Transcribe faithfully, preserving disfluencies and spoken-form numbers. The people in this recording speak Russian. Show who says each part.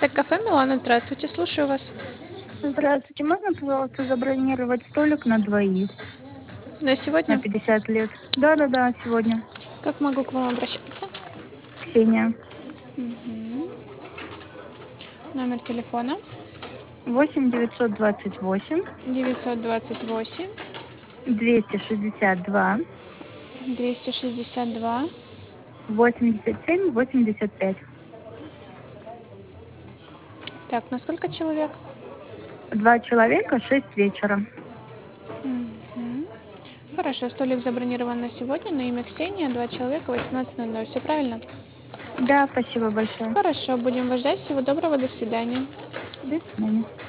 Speaker 1: Азатек кафе, Милана, здравствуйте, слушаю вас.
Speaker 2: Здравствуйте, можно, пожалуйста, забронировать столик на двоих
Speaker 1: На
Speaker 2: на
Speaker 1: сегодня?
Speaker 2: пятьдесят лет? Да-да-да, сегодня.
Speaker 1: Как могу к вам обращаться?
Speaker 2: Ксения.
Speaker 1: Мгм. Номер телефона
Speaker 2: восемь девятьсот двадцать восемь
Speaker 1: девятьсот двадцать восемь
Speaker 2: двести шестьдесят два
Speaker 1: двести шестьдесят два.
Speaker 2: восемьдесят семь восемьдесят пять.
Speaker 1: Так, на сколько человек?
Speaker 2: Два человека, шесть вечера.
Speaker 1: Мгм. Хорошо, столик забронирован на сегодня на имя Ксения, два человека, восемнадцать ноль ноль. Все правильно?
Speaker 2: Да, спасибо большое.
Speaker 1: Хорошо, будем вас ждать. Всего доброго, до свидания.
Speaker 2: До свидания.